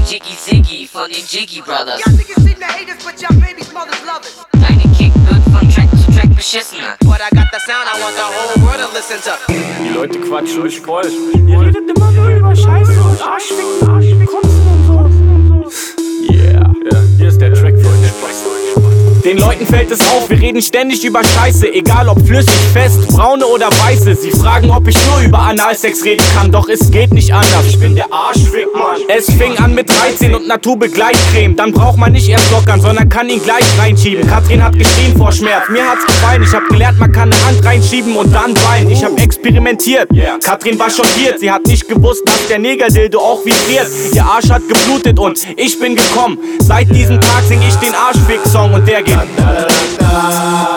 Jiggy Ziggy von den Jiggy Brothers. Y'all niggas seem to hate us, but y'all babies mothers love us. Deine Kick wird von Track zu Track beschissener. But I got the sound I want the whole world to listen to. Die Leute quatschen mich voll. Ihr redet immer nur über Scheiße und Arschficken, Kotzen und so. Yeah, hier ist der Track für euch. Den Leuten fällt es auf, wir reden ständig über Scheiße. Egal ob flüssig, fest, braune oder weiße. Sie fragen, ob ich nur über Analsex reden kann. Doch es geht nicht anders, ich bin der Arschfick, Mann. Es fing an mit 13 und Naturbegleit-Creme. Dann braucht man nicht erst lockern, sondern kann ihn gleich reinschieben. Katrin hat geschrien vor Schmerz, mir hat's gefallen. Ich hab gelernt, man kann eine Hand reinschieben und dann weinen. Ich hab experimentiert, Katrin war schockiert. Sie hat nicht gewusst, dass der Negerdildo auch vibriert. Ihr Arsch hat geblutet und ich bin gekommen. Seit diesem Tag sing ich den Arschfick-Song und der geht.